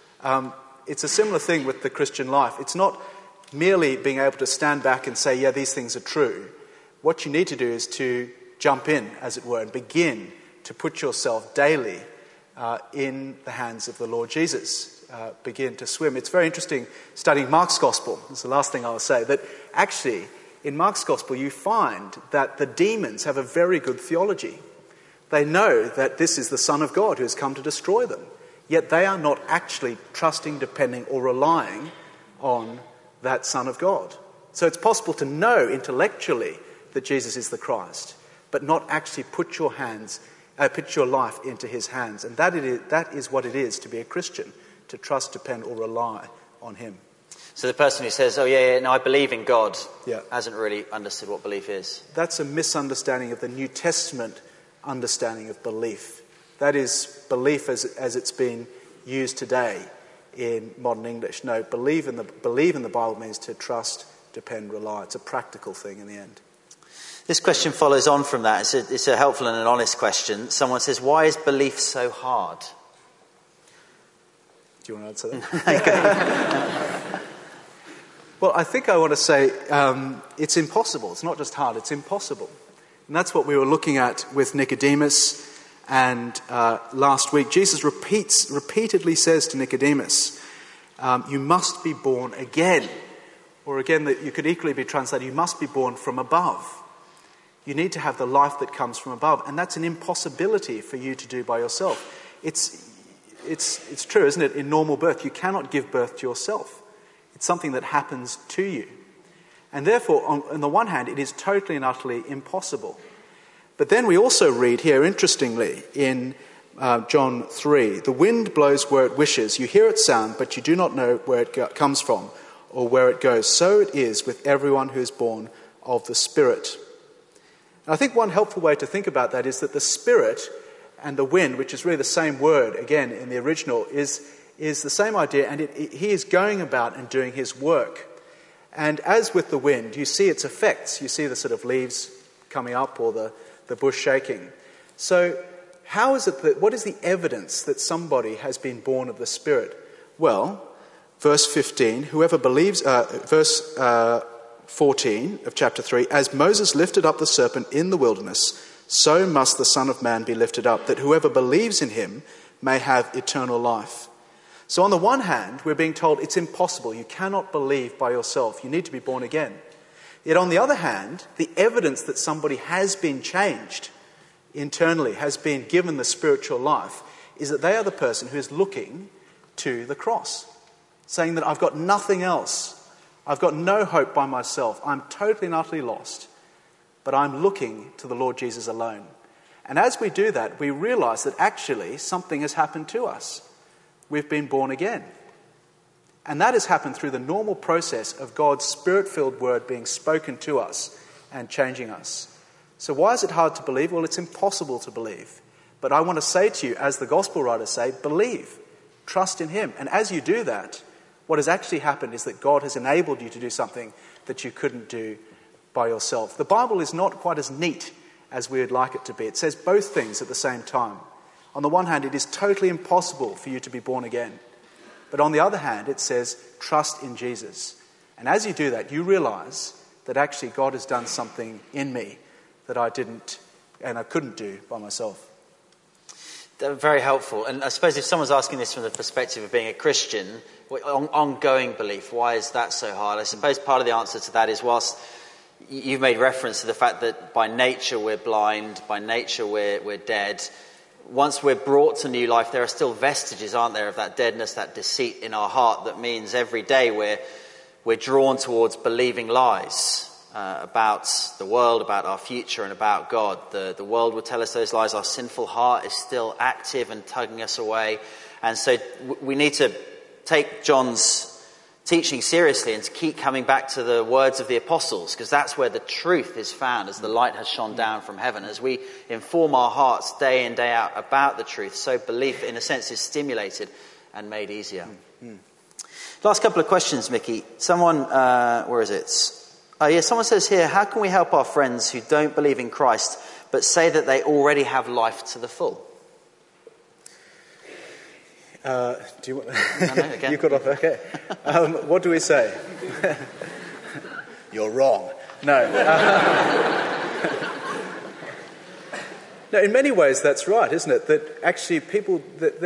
It's a similar thing with the Christian life. It's not merely being able to stand back and say, yeah, these things are true. What you need to do is to jump in, as it were, and begin to put yourself daily in the hands of the Lord Jesus. Begin to swim. It's very interesting studying Mark's Gospel. That's the last thing I'll say. That actually, in Mark's Gospel, you find that the demons have a very good theology. They know that this is the Son of God who has come to destroy them. Yet they are not actually trusting, depending, or relying on that Son of God. So it's possible to know intellectually that Jesus is the Christ, but not actually put your life into his hands. And that is what it is to be a Christian, to trust, depend, or rely on him. So the person who says, I believe in God, hasn't really understood what belief is. That's a misunderstanding of the New Testament understanding of belief. That is belief as it's been used today in modern English. No, believe in the Bible means to trust, depend, rely. It's a practical thing in the end. This question follows on from that. It's a helpful and an honest question. Someone says, why is belief so hard? Do you want to answer that? Well, I think I want to say it's impossible. It's not just hard, it's impossible. And that's what we were looking at with Nicodemus. And last week, Jesus repeatedly says to Nicodemus, you must be born again. Or again, that you could equally be translated, you must be born from above. You need to have the life that comes from above. And that's an impossibility for you to do by yourself. It's true, isn't it? In normal birth, you cannot give birth to yourself. It's something that happens to you. And therefore, on the one hand, it is totally and utterly impossible. But then we also read here, interestingly, in John 3, the wind blows where it wishes. You hear its sound, but you do not know where it comes from or where it goes. So it is with everyone who is born of the Spirit. And I think one helpful way to think about that is that the Spirit and the wind, which is really the same word, again, in the original, is the same idea, and he is going about and doing his work. And as with the wind, you see its effects. You see the sort of leaves coming up or the bush shaking. So how is it what is the evidence that somebody has been born of the Spirit? Well, verse 15, whoever believes, verse 14 of chapter 3, as Moses lifted up the serpent in the wilderness, so must the Son of Man be lifted up, that whoever believes in him may have eternal life. So on the one hand, we're being told it's impossible. You cannot believe by yourself. You need to be born again. Yet on the other hand, the evidence that somebody has been changed internally, has been given the spiritual life, is that they are the person who is looking to the cross, saying that I've got nothing else. I've got no hope by myself. I'm totally and utterly lost. But I'm looking to the Lord Jesus alone. And as we do that, we realize that actually something has happened to us. We've been born again. And that has happened through the normal process of God's Spirit-filled word being spoken to us and changing us. So why is it hard to believe? Well, it's impossible to believe. But I want to say to you, as the gospel writers say, believe. Trust in him. And as you do that, what has actually happened is that God has enabled you to do something that you couldn't do by yourself. The Bible is not quite as neat as we would like it to be. It says both things at the same time. On the one hand, it is totally impossible for you to be born again. But on the other hand, it says, trust in Jesus. And as you do that, you realize that actually God has done something in me that I didn't and I couldn't do by myself. Very helpful. And I suppose if someone's asking this from the perspective of being a Christian, ongoing belief, why is that so hard? I suppose part of the answer to that is, whilst you've made reference to the fact that by nature we're blind, by nature we're dead, once we're brought to new life, there are still vestiges, aren't there, of that deadness, that deceit in our heart that means every day we're drawn towards believing lies about the world, about our future, and about God. The world will tell us those lies. Our sinful heart is still active and tugging us away. And so we need to take John's teaching seriously and to keep coming back to the words of the apostles, because that's where the truth is found as the light has shone down from heaven. As we inform our hearts day in, day out about the truth, so belief, in a sense, is stimulated and made easier. Last couple of questions, Mickey. Someone, where is it? Someone says here, how can we help our friends who don't believe in Christ but say that they already have life to the full? Do you want... No, again. You got off, okay. What do we say? You're wrong. No. No, in many ways that's right, isn't it? That actually people...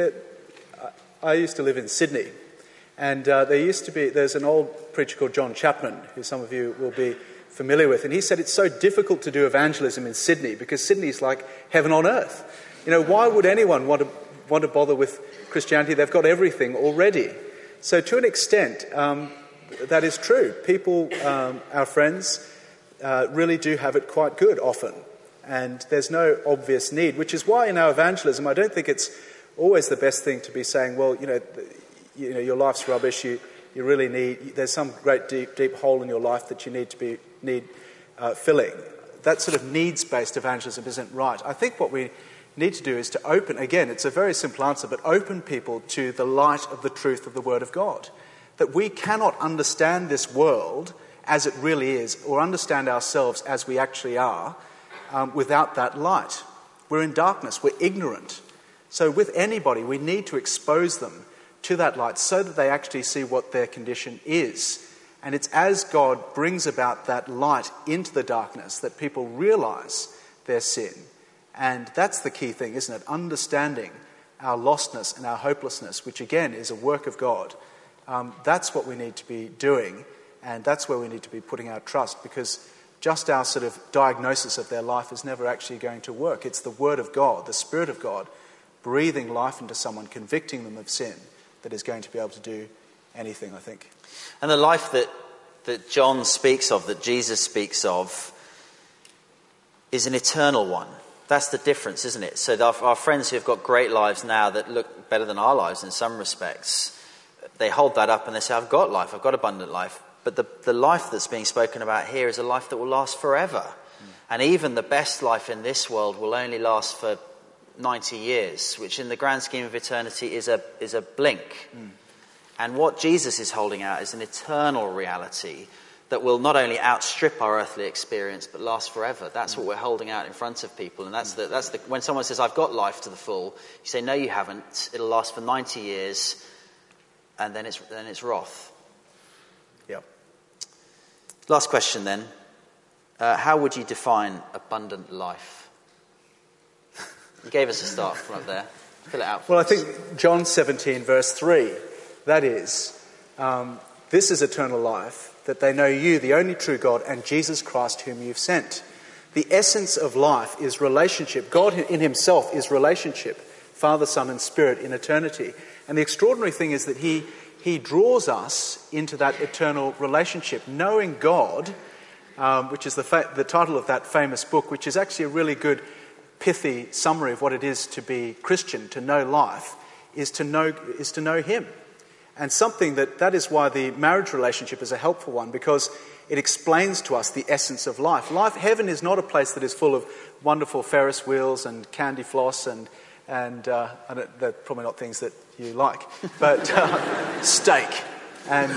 I used to live in Sydney, and there's an old preacher called John Chapman, who some of you will be familiar with, and he said it's so difficult to do evangelism in Sydney because Sydney's like heaven on earth. You know, why would anyone want to bother with Christianity? They've got everything already. So to an extent, that is true. People, our friends, really do have it quite good often, and there's no obvious need, which is why in our evangelism I don't think it's always the best thing to be saying, well, you know, your life's rubbish, you really need, there's some great deep hole in your life that you need filling. That sort of needs-based evangelism isn't right. I think what we need to do is to open, again, it's a very simple answer, but open people to the light of the truth of the Word of God. That we cannot understand this world as it really is, or understand ourselves as we actually are, without that light. We're in darkness, we're ignorant. So with anybody, we need to expose them to that light so that they actually see what their condition is. And it's as God brings about that light into the darkness that people realise their sin. And that's the key thing, isn't it? Understanding our lostness and our hopelessness, which again is a work of God. That's what we need to be doing, and that's where we need to be putting our trust, because just our sort of diagnosis of their life is never actually going to work. It's the Word of God, the Spirit of God, breathing life into someone, convicting them of sin, that is going to be able to do anything, I think. And the life that John speaks of, that Jesus speaks of, is an eternal one. That's the difference, isn't it? So our friends who have got great lives now that look better than our lives in some respects, they hold that up and they say, I've got life, I've got abundant life. But the life that's being spoken about here is a life that will last forever. And even the best life in this world will only last for 90 years, which in the grand scheme of eternity is a blink. And what Jesus is holding out is an eternal reality that will not only outstrip our earthly experience but last forever. That's what we're holding out in front of people. And that's the when someone says, I've got life to the full, you say, no, you haven't. It'll last for 90 years, and then it's wrath. Yep. Last question then. How would you define abundant life? You gave us a start from up there. Fill it out for us. Well, I think John 17 verse 3, that is, this is eternal life, that they know you, the only true God, and Jesus Christ whom you've sent. The essence of life is relationship. God in himself is relationship, Father, Son, and Spirit in eternity. And the extraordinary thing is that he draws us into that eternal relationship, knowing God, which is the title of that famous book, which is actually a really good pithy summary of what it is to be Christian, to know life, is to know him. And something that is why the marriage relationship is a helpful one, because it explains to us the essence of life. Heaven is not a place that is full of wonderful Ferris wheels and candy floss and they're probably not things that you like, but steak and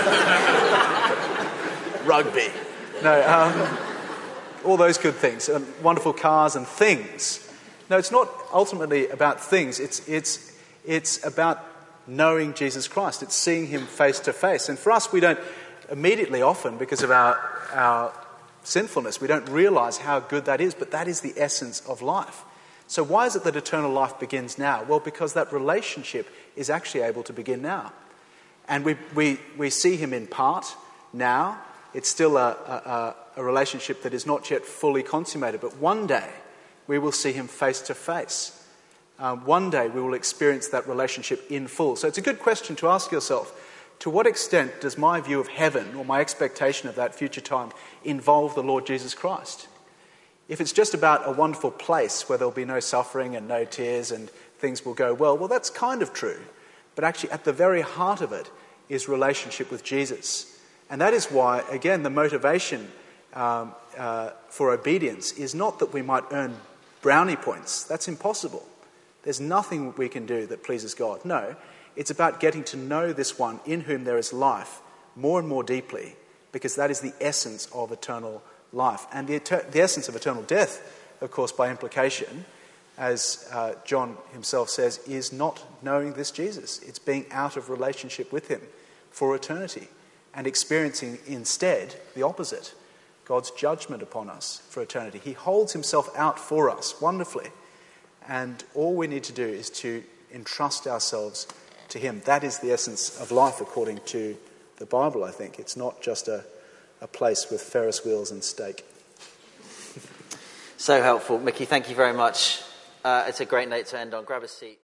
rugby. No, all those good things, wonderful cars and things. No, it's not ultimately about things. It's about knowing Jesus Christ. It's seeing him face to face. And for us, we don't immediately, often, because of our sinfulness, we don't realise how good that is, but that is the essence of life. So why is it that eternal life begins now? Well, because that relationship is actually able to begin now. And we see him in part now. It's still a relationship that is not yet fully consummated, but one day we will see him face to face. One day we will experience that relationship in full. So it's a good question to ask yourself, to what extent does my view of heaven or my expectation of that future time involve the Lord Jesus Christ? If it's just about a wonderful place where there'll be no suffering and no tears and things will go well, that's kind of true. But actually at the very heart of it is relationship with Jesus. And that is why, again, the motivation for obedience is not that we might earn brownie points. That's impossible. There's nothing we can do that pleases God. No, it's about getting to know this one in whom there is life more and more deeply, because that is the essence of eternal life. And the essence of eternal death, of course, by implication, as John himself says, is not knowing this Jesus. It's being out of relationship with him for eternity and experiencing instead the opposite, God's judgment upon us for eternity. He holds himself out for us wonderfully, and all we need to do is to entrust ourselves to him. That is the essence of life according to the Bible, I think. It's not just a place with Ferris wheels and steak. So helpful. Mickey, thank you very much. It's a great note to end on. Grab a seat.